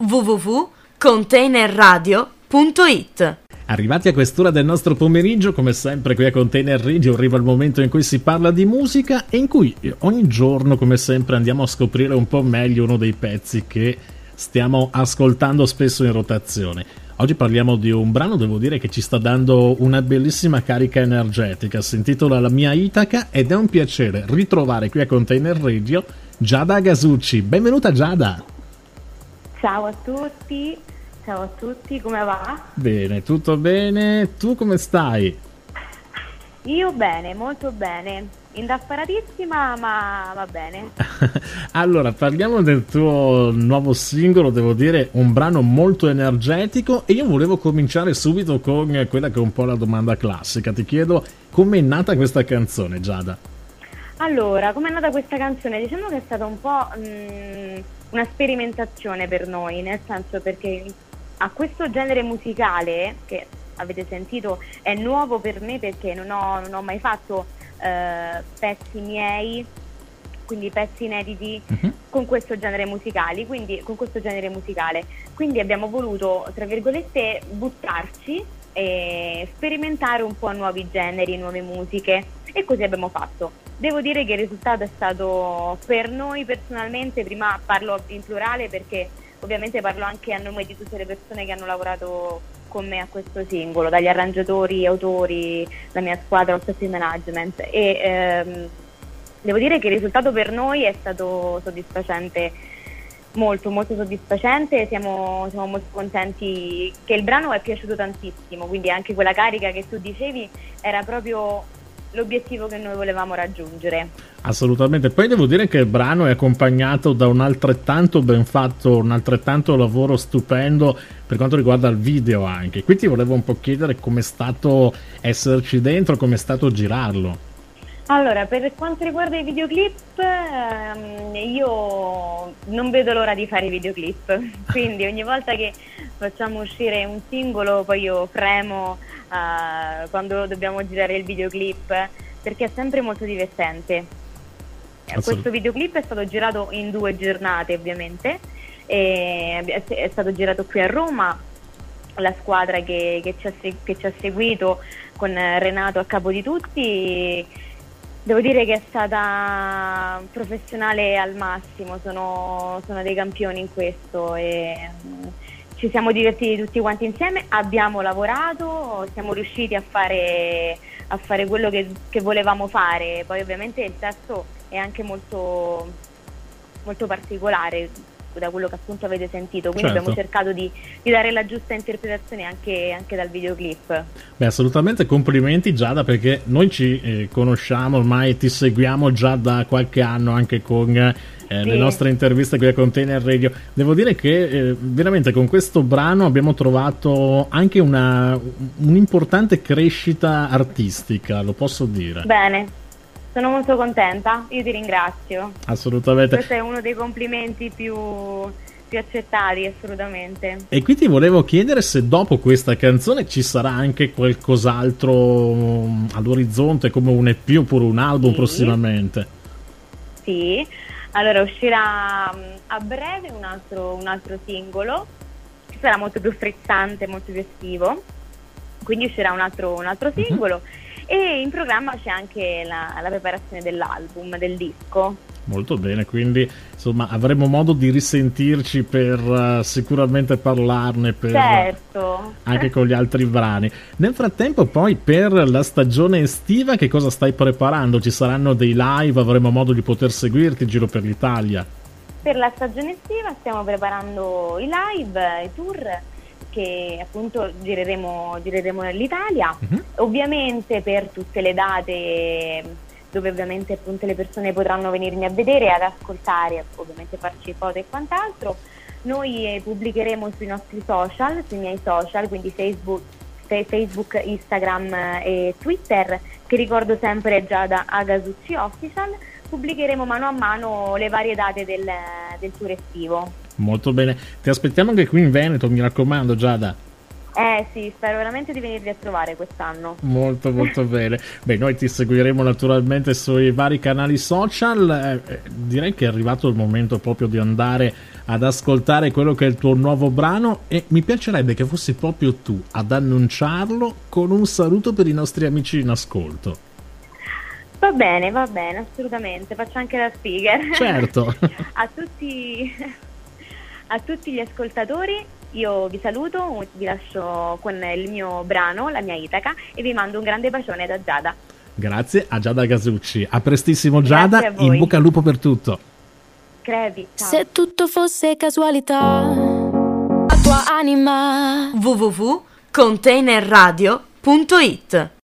www.containerradio.it. Arrivati a quest'ora del nostro pomeriggio, come sempre qui a Container Radio arriva il momento in cui si parla di musica e in cui ogni giorno, come sempre, andiamo a scoprire un po' meglio uno dei pezzi che stiamo ascoltando spesso in rotazione. Oggi parliamo di un brano, devo dire, che ci sta dando una bellissima carica energetica, si intitola La mia Itaca ed è un piacere ritrovare qui a Container Radio Giada Agasucci. Benvenuta Giada! Ciao a tutti, come va? Bene, tutto bene, tu come stai? Io bene, molto bene, indaffaratissima ma va bene. Allora, parliamo del tuo nuovo singolo, devo dire un brano molto energetico e io volevo cominciare subito con quella che è un po' la domanda classica. Ti chiedo come è nata questa canzone, Giada? Allora, come è nata questa canzone? Diciamo che è stata un po' una sperimentazione per noi, nel senso perché a questo genere musicale, che avete sentito è nuovo per me perché non ho mai fatto pezzi miei, quindi pezzi inediti con questo genere musicale, quindi abbiamo voluto, tra virgolette, buttarci e sperimentare un po' nuovi generi, nuove musiche, e così abbiamo fatto. Devo dire che il risultato è stato, per noi personalmente, prima parlo in plurale perché ovviamente parlo anche a nome di tutte le persone che hanno lavorato con me a questo singolo, dagli arrangiatori, autori, la mia squadra, lo staff management, e devo dire che il risultato per noi è stato soddisfacente, molto molto soddisfacente. Siamo molto contenti che il brano è piaciuto tantissimo, quindi anche quella carica che tu dicevi era proprio l'obiettivo che noi volevamo raggiungere. Assolutamente. Poi devo dire che il brano è accompagnato da un altrettanto ben fatto, un altrettanto lavoro stupendo per quanto riguarda il video anche. Qui ti volevo un po' chiedere com'è stato esserci dentro, com'è stato girarlo. Allora, per quanto riguarda i videoclip, io non vedo l'ora di fare i videoclip, quindi ogni volta che facciamo uscire un singolo poi io fremo quando dobbiamo girare il videoclip, perché è sempre molto divertente. Questo videoclip è stato girato in 2 giornate ovviamente, è stato girato qui a Roma, la squadra che ci ha seguito con Renato a capo di tutti. Devo dire che è stata professionale al massimo, sono dei campioni in questo e ci siamo divertiti tutti quanti insieme, abbiamo lavorato, siamo riusciti a fare quello che volevamo fare. Poi ovviamente il testo è anche molto, molto particolare da quello che appunto avete sentito, quindi abbiamo cercato di dare la giusta interpretazione anche dal videoclip. Beh, assolutamente complimenti Giada, perché noi ci conosciamo ormai, ti seguiamo già da qualche anno anche con le nostre interviste qui a Container Radio. Devo dire che veramente con questo brano abbiamo trovato anche un'importante crescita artistica, lo posso dire. Bene, sono molto contenta, io ti ringrazio. Assolutamente. Questo è uno dei complimenti più accettati, assolutamente. E qui ti volevo chiedere se dopo questa canzone ci sarà anche qualcos'altro all'orizzonte, come un EP oppure un album prossimamente. Sì, allora uscirà a breve un altro singolo, che sarà molto più frizzante, molto più estivo, quindi uscirà un altro singolo. E in programma c'è anche la preparazione dell'album, del disco. Molto bene, quindi insomma avremo modo di risentirci per sicuramente parlarne anche con gli altri brani. Nel frattempo poi per la stagione estiva che cosa stai preparando? Ci saranno dei live, avremo modo di poter seguirti in giro per l'Italia? Per la stagione estiva stiamo preparando i live, i tour che appunto gireremo nell'Italia. Ovviamente per tutte le date dove ovviamente appunto le persone potranno venirmi a vedere, ad ascoltare, ovviamente farci foto e quant'altro, noi pubblicheremo sui nostri social, sui miei social, quindi Facebook, Instagram e Twitter, che ricordo sempre è Giada Agasucci Official. Pubblicheremo mano a mano le varie date del tour estivo. Molto bene, ti aspettiamo anche qui in Veneto, mi raccomando Giada. Sì, spero veramente di venirvi a trovare quest'anno. Molto molto bene. Beh, noi ti seguiremo naturalmente sui vari canali social. Direi che è arrivato il momento proprio di andare ad ascoltare quello che è il tuo nuovo brano e mi piacerebbe che fossi proprio tu ad annunciarlo con un saluto per i nostri amici in ascolto. Va bene, assolutamente, faccio anche la speaker. Certo. A tutti gli ascoltatori io vi saluto, vi lascio con il mio brano, la mia Itaca, e vi mando un grande bacione da Giada. Grazie a Giada Casucci. A prestissimo Giada, in bocca al lupo per tutto. Crepi, ciao. Se tutto fosse casualità, la tua anima www.containerradio.it